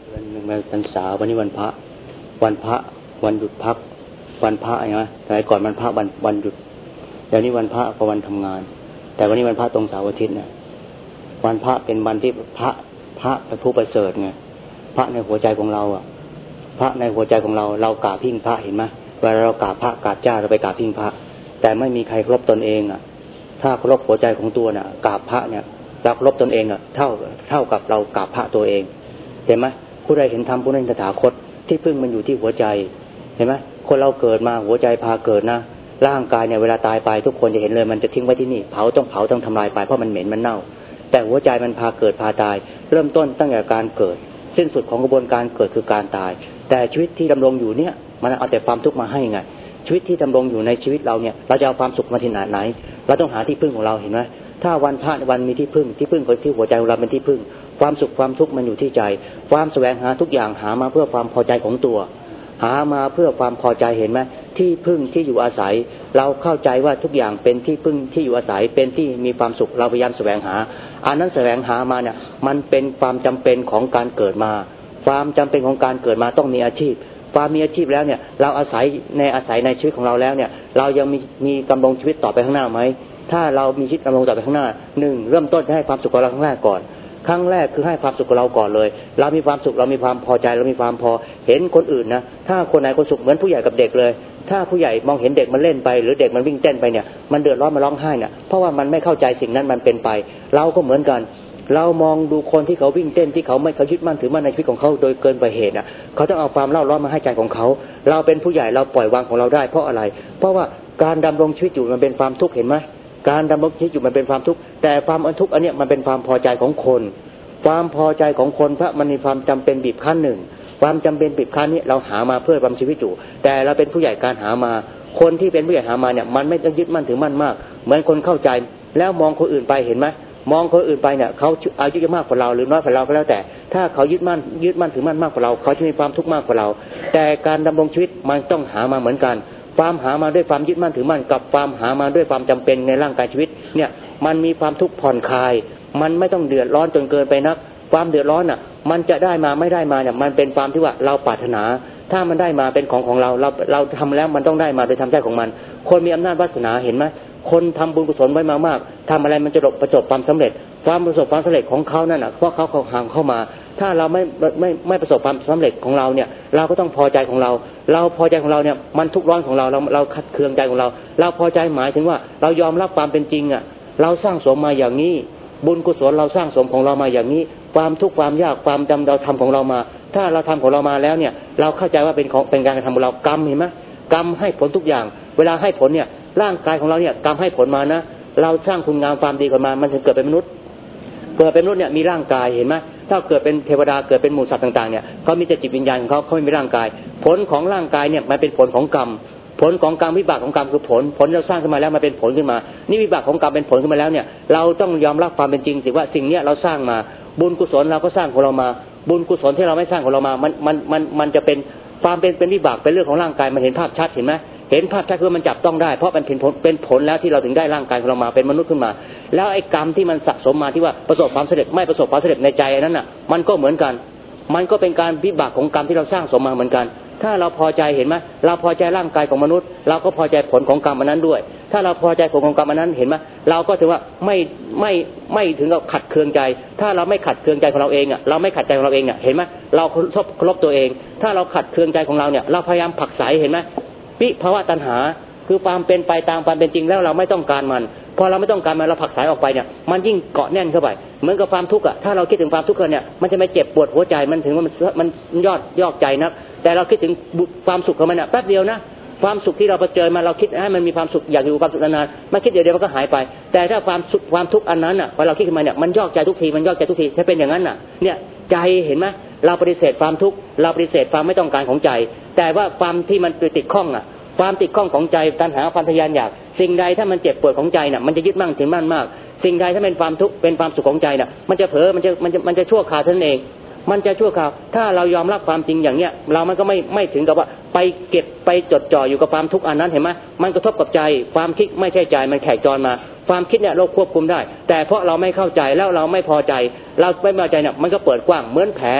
วันหนึ่งวันพรรษาวันนี้วันพระวันหยุดพักวันพระใช่ไหมสมัยก่อนวันพระวันหยุดเดี๋ยวนี้วันพระก็วันทำงานแต่วันนี้วันพระตรงเสาร์อาทิตย์เนี่ยวันพระเป็นวันที่พระเป็นผู้ประเสริฐไงพระในหัวใจของเราอ่ะพระในหัวใจของเรากราบพิงพระเห็นไหมเวลาเรากราบพระกราบเจ้าเราไปกราบพิงพระแต่ไม่มีใครเคารพตนเองอ่ะถ้าเคารพหัวใจของตัวน่ะกราบพระเนี่ยเราเคารพตนเองอ่ะเท่ากับเรากราบพระตัวเองเห็นไหมผู้ใดเห็นธรรมผู้นั้นตถาคตที่พึ่งมันอยู่ที่หัวใจเห็นไหมคนเราเกิดมาหัวใจพาเกิดนะร่างกายเนี่ยเวลาตายไปทุกคนจะเห็นเลยมันจะทิ้งไว้ที่นี่เผาต้องทำลายไปเพราะมันเหม็นมันเน่าแต่หัวใจมันพาเกิดพาตายเริ่มต้นตั้งแต่การเกิดสิ้นสุดของกระบวนการเกิดคือการตายแต่ชีวิตที่ดำรงอยู่เนี่ยมันเอาแต่ความทุกข์มาให้ไงชีวิตที่ดำรงอยู่ในชีวิตเราเนี่ยเราจะเอาความสุขมาที่ไหนเราต้องหาที่พึ่งของเราเห็นไหมถ้าวันพระวันมีที่พึ่งคนที่หัวใจของเราเป็นที่พึ่งความสุขความทุกข์มันอยู่ที่ใจความแสวงหาทุกอย่างหามาเพื่อความพอใจของตัวหามาเพื่อความพอใจเห็นไหมที่พึ่งที่อยู่อาศัยเราเข้าใจว่าทุกอย่างเป็นที่พึ่งที่อยู่อาศัยเป็นที่มีความสุขเราพยายามแสวงหาอันนั้นแสวงหามาเนี่ยมันเป็นความจำเป็นของการเกิดมาความจำเป็นของการเกิดมาต้องมีอาชีพความมีอาชีพแล้วเนี่ยเราอาศัยในชีวิตของเราแล้วเนี่ยเรายังมีกำลังชีวิตต่อไปข้างหน้าไหมถ้าเรามีชีวิตกำลังต่อไปข้างหน้า1เริ่มต้นให้ความสุขกับเราครั้งแรกก่อนครั้งแรกคือให้ความสุขกับเราก่อนเลยเรามีความสุขเรามีความพอใจเรามีความพอเห็นคนอื่นนะถ้าคนไหนคนสุขเหมือนผู้ใหญ่กับเด็กเลยถ้าผู้ใหญ่มองเห็นเด็กมันเล่นไปหรือเด็กมันวิ่งเต้นไปเนี่ยมันเดือดร้อนมันร้องไห้เนี่ยเพราะว่ามันไม่เข้าใจสิ่งนั้นมันเป็นไปเราก็เหมือนกันเรามองดูคนที่เขาวิ่งเต้นที่เขาไม่เขายึดมั่นถือมั่นในชีวิตของเขาโดยเกินไปเหตุเขาต้องเอาความเล่าร้อนมาให้ใจของเขาเราเป็นผู้ใหญ่เราปล่อยวางของเราได้เพราะอะไรเพราะว่าการดำรงชีวิตอยู่มันเป็นความทุกข์เห็นไหมการดำรงชีวิตอยู่มันเป็นความทุกข์แต่ความทุกข์อันเนี้ยมันเป็นความพอใจของคนความพอใจของคนเพราะมันมีความจำเป็นบีบคั้นหนึ่งความจำเป็นบีบคั้นนี้เราหามาเพื่อดำรงชีวิตอยู่แต่เราเป็นผู้ใหญ่การหามาคนที่เป็นผู้ใหญ่หามาเนี่ยมันไม่ต้องยึดมั่นถือมั่นมากเหมือนคนเข้าใจแล้วมองคนอื่นไปเห็นไหมมองคนอื่นไปเนี่ยเขาอายุมากกว่าเราหรือน้อยกว่าเราก็แล้วแต่ถ้าเขายึดมั่นถือมั่นมากกว่าเราเขาจะมีความทุกข์มากกว่าเราแต่การดำรงชีวิตมันต้องหามาเหมือนกันความหามาด้วยความยึดมั่นถือมั่นกับความหามาด้วยความจำเป็นในร่างกายชีวิตเนี่ยมันมีความทุกข์ผ่อนคลายมันไม่ต้องเดือดร้อนจนเกินไปนักความเดือดร้อนน่ะมันจะได้มาไม่ได้มาเนี่ยมันเป็นความที่ว่าเราปรารถนาถ้ามันได้มาเป็นของเราทำแล้วมันต้องได้มาโดยธรรมชาติของมันคนมีอำนาจวาสนาเห็นไหมคนทำบุญกุศลไว้มากๆทำอะไรมันจะประสบความสำเร็จความประสบความสำเร็จของเขานั่นน่ะเพราะเขาห่างเข้ามาถ้าเราไม่ประสบความสำเร็จของเราเนี่ยเราก็ต้องพอใจของเราพอใจของเราเนี่ยมันทุกข์ร้อนของเราขัดเคืองใจของเราพอใจหมายถึงว่าเรายอมรับความเป็นจริงอ่ะเราสร้างสมมาอย่างนี้บุญกุศลเราสร้างสมของเรามาอย่างนี้ความทุกข์ความยากความจำเราทำของเรามาถ้าเราทำของเรามาแล้วเนี่ยเราเข้าใจว่าเป็นการกระทำของเรากรรมเห็นไหมกรรมให้ผลทุกอย่างเวลาให้ผลเนี่ยร่างกายของเราเนี่ยกรรมให้ผลมานะเราสร้างคุณงามความดีกันมามันถึงเกิดเป็นมนุษย์เนี่ยมีร่างกายเห็นไหมถ้าเกิดเป็นเทวดาเกิดเป็นหมู่สัตว์ต่างๆเนี่ยเขามีแต่จิตวิญญาณของเขาไม่มีร่างกายผลของร่างกายเนี่ยมันเป็นผลของกรรมผลของกรรมวิบากของกรรมคือผลเราสร้างขึ้นมาแล้วมันเป็นผลขึ้นมานี่วิบากของกรรมเป็นผลขึ้นมาแล้วเนี่ยเราต้องยอมรับความเป็นจริงสิว่าสิ่งเนี้ยเราสร้างมาบุญกุศลเราก็สร้างของเรามาบุญกุศลที่เราไม่สร้างของเรามามันจะเป็นความเป็นวิบากเป็นเรื่องของร่างกายมันเห็นภาพชัดเห็นไหมเห็นภาพชัดคือมันจับต้องได้เพราะมันเป็นผลแล้วที่เราถึงได้ร่างกายของเรามาเป็นมนุษย์ขึ้นมาแล้วไอ้กรรมที่มันสะสมมาที่ว่าประสบความสำเร็จไม่ประสบความสำเร็จในใจนั้นน่ะมันก็เหมือนกันมันก็เป็นการวิบากของกรรมที่เราสร้างสมมาเหมือนกันถ้าเราพอใจเห็นไหมเราพอใจร่างกายของมนุษย์เราก็พอใจผลของกรรมอันนั้นด้วยถ้าเราพอใจผลของกรรมอันนั้นเห็นไหมเราก็ถือว่าไม่ถึงกับขัดเคืองใจถ้าเราไม่ขัดเคืองใจของเราเองอ่ะเราไม่ขัดใจของเราเองอ่ะเห็นไหมเราเคารพตัวเองถ้าเราขัดเคืองใจของเราเนี่ยเราพยายามผลักไสเห็นไหมวิภาวะตัณหาคือความเป็นไปตามความเป็นจริงแล้วเราไม่ต้องการมันพอเราไม่ต้องการมันเราผลักไสออกไปเนี่ยมันยิ่งเกาะแน่นเข้าไปเหมือนกับความทุกข์อ่ะถ้าเราคิดถึงความทุกข์เนี่ยมันจะไม่เจ็บปวดหัวใจมันถึงว่ามันยอกใจนะแต่เราคิดถึงความสุขของมันเนี่ยแป๊บเดียวนะความสุขที่เราเผชิญมาเราคิดให้มันมีความสุขอยากอยู่ความสุขนานๆไม่คิดเดี๋ยวมันก็หายไปแต่ถ้าความทุกข์อันนั้นอ่ะพอเราคิดขึ้นมาเนี่ยมันยอกใจทุกทีถ้าเป็นอย่างนั้นน่ะเนี่ยใจเห็นไหมเราปฏิเสธความทุกข์เราปฏิเสธความไม่ต้องการของใจแต่ว่าความที่มันติดข้องอ่ะความติดข้องของใจตัณหาความทะยานอยากสิ่งใดถ้ามันเจ็บปวดของใจน่ะมันจะยึดมั่นถือมั่นมากสิ่งใดถ้าเป็นความทุกข์เป็นความสุขของใจน่ะมันจะเผลอมันจะชั่วคราวเท่านั้นเองมันจะชั่วคราวถ้าเรายอมรับความจริงอย่างเนี้ยเรามันก็ไม่ถึงกับว่าไปเก็บไปจดจ่ออยู่กับความทุกข์อันนั้นเห็นไหมมันกระทบกับใจความคิดไม่ใช่ใจมันแขกจรมาความคิดเนี่ยเราควบคุมได้แต่เพราะเราไม่เข้าใจแล้วเราไม่พอใจเราไม่พอใจเนี่ยมันก็เปิดกว้างเหมือนแผล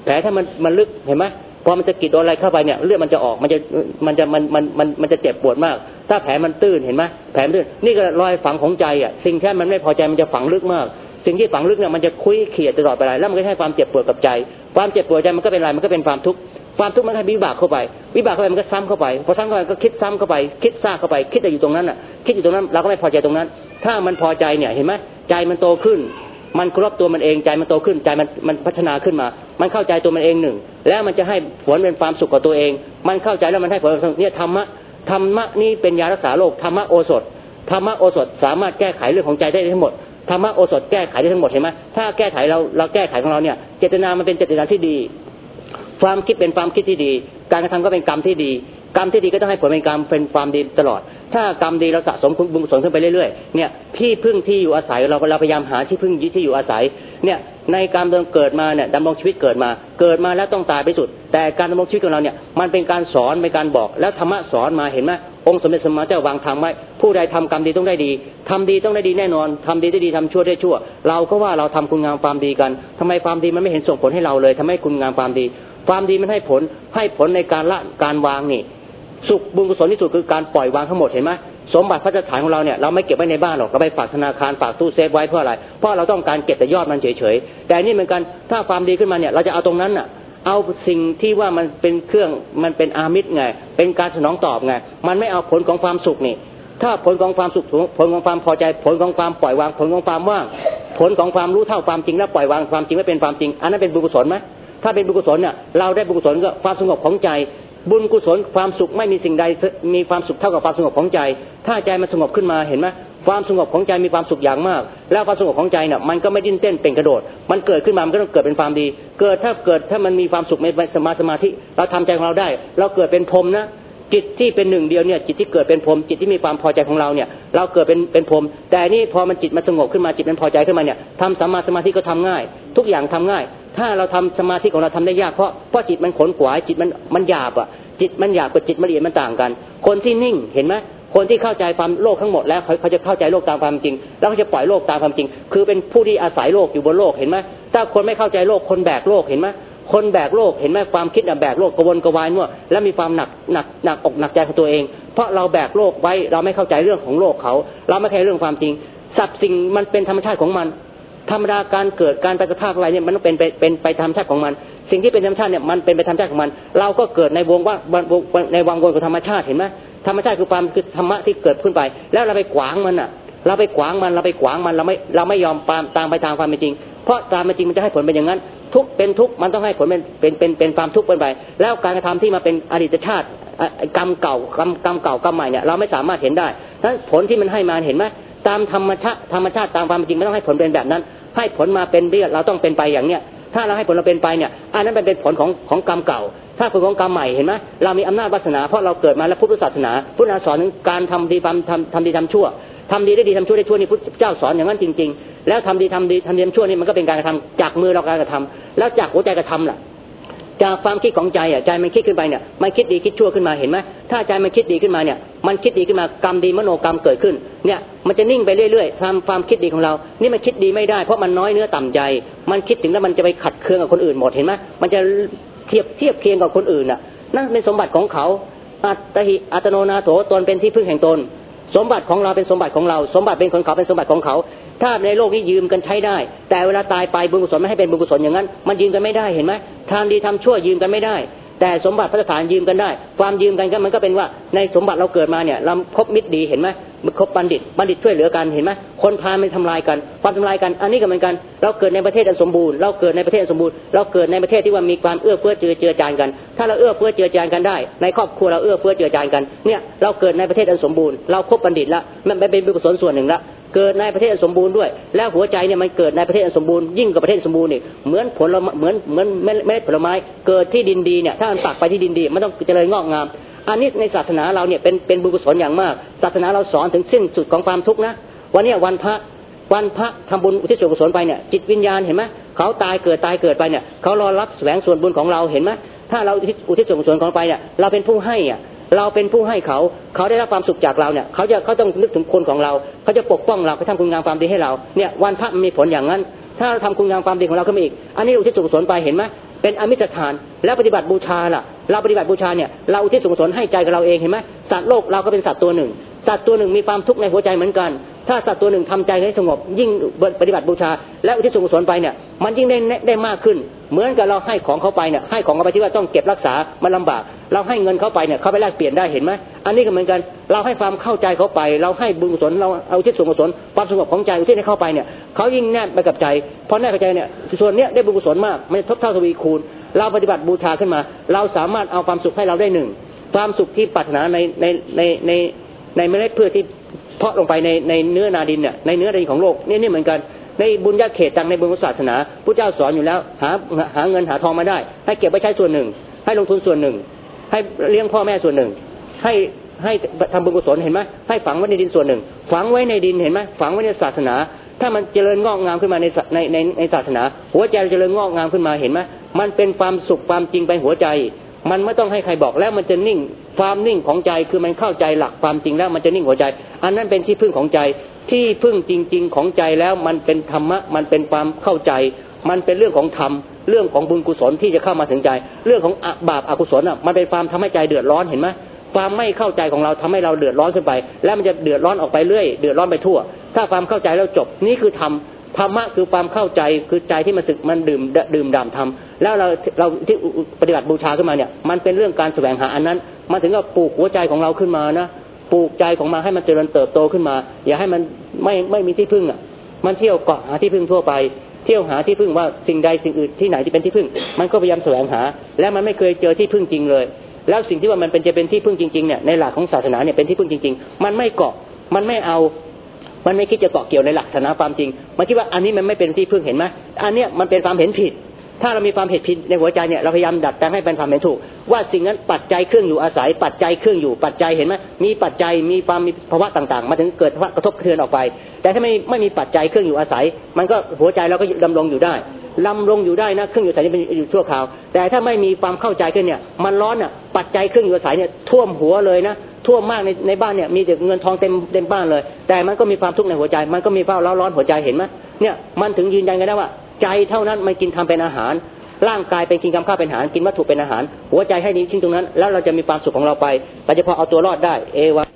แผลถ้ามันลึกเห็นไหมพอมันจะกรีดโดนอะไรเข้าไปเนี่ยเลือดมันจะออกมันจะเจ็บปวดมากถ้าแผลมันตื้นเห็นไหมแผลมันตื้นนี่ก็รอยฝังของใจอ่ะสิ่งที่มันไม่พอใจมันจะฝังลึกมากสิ่งที่ฝังลึกเนี่ยมันจะคุยเขี่ยตลอดไปเลยแล้วมันก็ให้ความเจ็บปวดกับใจความเจ็บปวดใจมันก็เป็นอะไรมันก็เป็นความทุกข์มันให้วิบากเข้าไปมันก็ซ้ำเข้าไปพอซ้ำเข้าไปก็คิดซ้ำเข้าไปคิดซากเข้าไปคิดแต่อยู่ตรงนั้นอ่ะคิดอยู่ตรงนั้นเราก็ไม่พอใจตรงนั้นถ้ามันพอใจเนี่ยเห็นไหมใจมันโตขึ้นมันเคารพตัวมันเองใจมันโตขึ้นใจมันพัฒนาขึ้นมามันเข้าใจตัวมันเองหนึ่งแล้วมันจะให้ผลเป็นความสุขกับตัวเองมันเข้าใจแล้วมันให้ผลเนี่ยธรรมะนี่เป็นยารักษาโรคธรรมะโอสถสามารถแก้ไขเรื่องของใจได้ทั้งหมดธรรมะโอสถแก้ไขได้ทั้งหมดเห็นไหมถ้าแก้ไขเราแก้ไขของเราเนี่ยเจตนามันเป็นเจตนาที่ดีความคิดเป็นความคิดที่ดีการกระทำก็เป็นกรรมที่ดีก็ต้องให้ผลเป็นกรรมเป็นความดีตลอดถ้ากรรมดีเราสะสมบุญกุศลขึ้นไปเรื่อยๆเนี่ยที่พึ่งที่อยู่อาศัยเราพยายามหาที่พึ่งที่อยู่อาศัยเนี่ยในการดำรงเกิดมาเนี่ยดำรงชีวิตเกิดมาแล้วต้องตายไปสุดแต่การดำรงชีวิตของเราเนี่ยมันเป็นการสอนเป็นการบอกแล้วธรรมะสอนมาเห็นไหมองค์สมเด็จสมมาเจ้าวางทางไว้ผู้ใดทำกรรมดีต้องได้ดีทำดีต้องได้ดีแน่นอนทำดีได้ดีทำชั่วได้ชั่วเราก็ว่าเราทำคุณงามความดีกันทำไมความดีมันไม่เห็นส่งผลให้เราเลยทำให้คุณงามความดีมันให้ผลในการละการวางนี่สุขบุญกุศลที่สุดคือการปล่อยวางทั้งหมดเห็นไหมสมบัติพระราชฐานของเราเนี่ยเราไม่เก็บไว้ในบ้านหรอกเราไปฝากธนาคารฝากตู้เซฟไว้เพราะอะไรเพราะเราต้องการเก็บแต่ยอดมันเฉยๆแต่นี่เหมือนกันถ้าความดีขึ้นมาเนี่ยเราจะเอาตรงนั้นน่ะเอาสิ่งที่ว่ามันเป็นเครื่องมันเป็นอามิตรไงเป็นการสนองตอบไงมันไม่เอาผลของความสุขนี่ถ้าผลของความสุขผลของความพอใจผลของความปล่อยวางผลของความว่างผลของความรู้เท่าความจริงแล้วปล่อยวางความจริงไม่เป็นความจริงอันนั้นเป็นบุญกุศลไหมถ้าเป็นบุญกุศลเนี่ยเราได้บุญกุศลก็ความสงบของใจบุญกุศลความสุขไม่มีสิ่งใดมีความสุขเท่ากับความสงบของใจถ้าใจมันสงบขึ้นมาเห็นไหมความสงบของใจมีความสุขอย่างมากแล้วความสงบของใจเนี่ยมันก็ไม่ดิ้นเต้นเป็นกระโดดมันเกิดขึ้นมามันก็ต้องเกิดเป็นความดีถ้ามันมีความสุขในสมาธิเราทำใจของเราได้เราเกิดเป็นพรหมนะจิตที่เป็นหนึ่งเดียวเนี่ยจิตที่เกิดเป็นพรหมจิตที่มีความพอใจของเราเนี่ยเราเกิดเป็นพรหมแต่นี่พอมันจิตมันสงบขึ้นมาจิตมันพอใจขึ้นมาเนี่ยทำสัมมาสมาธิก็ทำง่ายทุกอย่างทำง่ายถ้าเราทำสมาธิของเราทำได้ยากเพราะจิตมันขนขวายจิตมันหยาบอ่ะจิตมันหยาบกับจิตละเอียดมันต่างกันคนที่นิ่งเห็นไหมคนที่เข้าใจความโลกทั้งหมดแล้วเขาจะเข้าใจโลกตามความจริงแล้วเขาจะปล่อยโลกตามความจริงคือเป็นผู้ที่อาศัยโลกอยู่บนโลกเห็นไหมถ้าคนไม่เข้าใจโลกคนแบกโลกเห็นไหมคนแบกโลกเห็นไหมความคิดแบกโลกกระวนกระวายมั่วแล้วมีความหนักอกหนักใจของตัวเองเพราะเราแบกโลกไว้เราไม่เข้าใจเรื่องของโลกเราไม่เข้าใจเรื่องความจริงสัตว์สิ่งมันเป็นธรรมชาติของมันธรรมดาการเกิดการแปรสภาพอะไรเนี่ยมันต้องเป็นไปธรรมชาติของมันสิ่งที่เป็นธรรมชาติเนี่ยมันเป็นไปธรรมชาติของมันเราก็เกิดในในวังวนของธรรมชาติเห็นไหมธรรมชาติคือธรรมะที่เกิดขึ้นไปแล้วเราไปขวางมันเราไม่ยอมตามไปตามความเป็นจริงเพราะตามเป็นจริงมันจะให้ผลเป็นอย่างนั้นทุกเป็นทุกมันต้องให้ผลเป็นความทุกข์ไปแล้วการกระทำที่มาเป็นอดีตชาติกรรมเก่ากรรมใหม่เนี่ยเราไม่สามารถเห็นได้ฉะนั้นผลที่มันให้มาเห็นไหมตามธรรมชาติตามความเป็นจริงไม่ต้องให้ผลเป็นแบบนั้นให้ผลมาเป็นเราต้องเป็นไปอย่างเนี้ยถ้าเราให้ผลเราเป็นไปเนี่ยอันนั้นเป็นผลของกรรมเก่าถ้าผลของกรรมใหม่เห็นไหมเรามีอำนาจวาสนาเพราะเราเกิดมาแล้วพุทธศาสนาสอนถึงการทำดีทำชั่วทำดีได้ดีทำชั่วได้ชั่วนี่พุทธเจ้าสอนอย่างนั้นจริงๆแล้วทำดีทำชั่วนี่มันก็เป็นการกระทำจากมือเราการกระทำแล้วจากหัวใจกระทำล่ะจากความคิดของใจใจมันคิดขึ้นไปเนี่ยมันคิดดีคิดชั่วขึ้นมาเห็นไหมถ้าใจมันคิดดีขึ้นมาเนี่ยมันคิดดีขึ้นมากรรมดีมโนกรรมเกิดขึ้นเนี่ยมันจะนิ่งไปเรื่อยๆทำความคิดดีของเรานี่มันคิดดีไม่ได้เพราะมันน้อยเนื้อต่ำใจมันคิดถึงแล้วมันจะไปขัดเคืองกับคนอื่นหมดเห็นไหมมันจะเทียบเคียงกับคนอื่นน่ะนั่นเป็นสมบัติของเขาอัตโนนาโถตนเป็นที่พึ่งแห่งตนสมบัติของเราเป็นสมบัติของเราสมบัติเป็นของเขาเป็นสมบัติของเขาถ้าในโลกนี้ยืมกันใช้ได้แต่เวลาตายไปบุญกุศลไม่ให้เป็นบุญกุศลอย่างนั้นมันยืมกันไม่ได้เห็นไหมทำดีทำชั่วยืมกันไม่ได้แต่สมบัติพระสถานยืมกันได้ความยืมกันก็มันก็เป็นว่าในสมบัติเราเกิดมาเนี่ยเราคบมิตรดีเห็นไหมคบบัณฑิตช่วยเหลือกันเห็นไหมคนพาลไม่ทำลายกันความทำลายกันอันนี้ก็เหมือนกันเราเกิดในประเทศอันสมบูรณ์เราเกิดในประเทศอันสมบูรณ์เราเกิดในประเทศที่ว่ามีความเอื้อเฟื้อเจือจานกันถ้าเราเอื้อเฟื้อเจือจานกันได้ในครอบครัวเราเอื้อเฟื้อเจือจานกันเนี่ยเราเกิดในประเทศอันสมบูรณ์เราคบบัณฑิตละมันเป็นบุญกุศลส่วนหนึ่งละเกิดในประเทศอันสมบูรณ์ด้วยแล้วหัวใจเนี่ยมันเกิดในประเทศอันสมบูรณ์ยิ่งกว่าประเทศสมบูรณ์นี่เหมือนผลเหมือนเม็ดผลไม้เกิดที่ดินดีเนี่ยถ้ามันปักไปที่ดินดีมันต้องเจริญงอกงามอันนี้ในศาสนาเราเนี่ยเป็นบุญกุศลอย่างมากศาสนาเราสอนถึงสิ้นสุดของความทุกข์นะวันนี้วันพระทำบุญอุทิศส่วนกุศลไปเนี่ยจิตวิญญาณเห็นไหมเขาตายเกิดไปเนี่ยเขารอรับแสวงส่วนบุญของเราเห็นไหมถ้าเราอุทิศส่วนกุศลของไปเนี่ยเราเป็นผู้ให้เราเป็นผู้ให้เขาได้รับความสุขจากเราเนี่ยเขาต้องนึกถึงคนของเราเขาจะปกป้องเราเขาทำคุณงามความดีให้เราเนี่ยวันพระมันมีผลอย่างนั้นถ้าเราทำคุณงามความดีของเราขึ้นมาอีกอันนี้อุทิศส่วนกุศลไปเห็นไหมเป็นอมิตรทานแล้วปฏิบัติบูชาล่ะเราปฏิบัติบูชาเนี่ยเราอุทิศส่วนกุศลให้ใจกับเราเองเห็นไหมสัตว์โลกเราก็เป็นสัตว์ตัวหนึ่งสัตว์ตัวหนึ่งมีความทุกข์ในหัวใจเหมือนกันถ้าสัตว์ตัวหนึ่งทำใจให้สงบยิ่งปฏิบัติบูชาและอุทิศส่วนกุศลไปเนี่ยมันยิ่งได้มากขึ้นเหมือนกับเราให้ของเขาไปเนี่ยให้ของเขาไปที่ว่าต้องเก็บรักษามันลำบากเราให้เงินเขาไปเนี่ยเขาไปแลกเปลี่ยนได้เห็นไหมอันนี้ก็เหมือนกันเราให้ความเข้าใจเขาไปเราให้บุญกุศลเราเอาอุทิศส่วนกุศลความสงบของใจอุทิศให้เข้าไปเนี่ยเขายิ่งแนบไปกับใจพอแนบกับใจเนี่ยส่วนเนี้ยได้บุญกุศลมากมันทบเท่าทวีคูณเราปฏิบัติบูชาขึ้นมาเราสามารถเอาความสุขให้เราได้หนึ่งความสุขที่ปรารถนาในเมล็ดพืชที่เพาะลงไปในเนื้อนาดินเนี่ยในเนื้อนาดินของโลกนี่เหมือนกันในบุญญาเขตตังในบุญศาสนาพระเจ้าสอนอยู่แล้วหาเงินหาทองมาได้ให้เก็บไว้ใช้ส่วนหนึ่งให้ลงทุนส่วนหนึ่งให้เลี้ยงพ่อแม่ส่วนหนึ่งให้ทำบุญกุศลเห็นไหมให้ฝังไว้ในดินส่วนหนึ่งฝังไว้ในดินเห็นไหมฝังไว้ในศาสนาถ้ามันเจริญงอกงามขึ้นมาในศาสนาหัวใจเจริญงอกงามขึ้นมาเห็นไหมมันเป็นความสุขความจริงไปหัวใจมันไม่ต้องให้ใครบอกแล้วมันจะนิ่งความนิ่งของใจคือมันเข้าใจหลักความจริงแล้วมันจะนิ่งหัวใจอันนั้นเป็นที่พึ่งของใจที่พึ่งจริงๆของใจแล้วมันเป็นธรรมะมันเป็นความเข้าใจมันเป็นเรื่องของธรรมเรื่องของบุญกุศลที่จะเข้ามาถึงใจเรื่องของบาปอกุศลมันเป็นความทำให้ใจเดือดร้อนเห็นไหมความไม่เข้าใจของเราทำให้เราเดือดร้อนขึ้นไปแล้วมันจะเดือดร้อนออกไปเรื่อยเดือดร้อนไปทั่วถ้าความเข้าใจแล้วจบนี่คือธรรมะคือความเข้าใจคือใจที่มันดื่มด่ำธรรมแล้วเราที่ปฏิบัติบูชาขึ้นมาเนี่ยมันเป็นเรื่องการแสวงหาอันนั้นมาถึงก็ปลูกหัวใจของเราขึ้นมานะปลูกใจของมาให้มันเจริญเติบโตขึ้นมาอย่าให้มันไม่มีที่พึ่งมันเที่ยวเกาะหาที่พึ่งทั่วไปเที่ยวหาที่พึ่งว่าสิ่งใดสิ่งอื่นที่ไหนที่เป็นที่พึ่งมันก็พยายามแสวงหาและมันไม่เคยเจอที่พึ่งจริงเลยแล้วสิ่งที่ว่ามันจะเป็นที่พึ่งจริงๆเนี่ยในหลักของศาสนาเนี่ยเป็นที่พึ่งจริงๆมันไม่เกาะมันไม่เอามันไม่คิดจะเกาะเกี่ยวในหลักศาสนาความจริงมันคิดว่าอันนี้มันไม่เป็นที่พึ่งเห็นไหมอันเนี้ยมันเป็นความเห็นผิดถ้าเรามีความเห็นผิดในหัวใจเนี่ยเราพยายามดัดแปลงให้เป็นความเห็นถูกว่าสิ่งนั้นปัจจัยเครื่องอยู่อาศัยปัจจัยเครื่องอยู่ปัจจัยเห็นไหมมีปัจจัยมีความมีภาวะต่างๆมาถึงเกิดภาวะกระทบกระเทือนออกไปแต่ถ้าไม่มีปัจจัยเครื่องอยู่อาศัยมันก็หัวใจเราก็ดำรงอยู่ได้นะเครื่องอยู่อาศัยเป็นอยู่ชั่วคราวแต่ถ้าไม่มีความเข้าใจขึ้นเนี่ยมันร้อนปัจจัยเครื่องอยู่อาศัยเนี่ยท่วมหัวเลยนะท่วมมากในบ้านเนี่ยมีแต่เงินทองเต็มบ้านเลยแต่มันก็มีความทุกข์ในหัวใจมันก็มีเฝ้าร้อนหัวใจเห็นไหมเนี่ยมันถึงยืนยันกันได้ว่าใจเท่านั้นมันกินทำเป็นอาหารร่างกายเป็นกินกำข้าวเป็นอาหารกินวัตถุเป็นอาหารหัวใจให้ดีทิ้งตรงนั้นแล้วเราจะมีความสุขของเราไปเราจะพอเอาตัวรอดได้เอวะ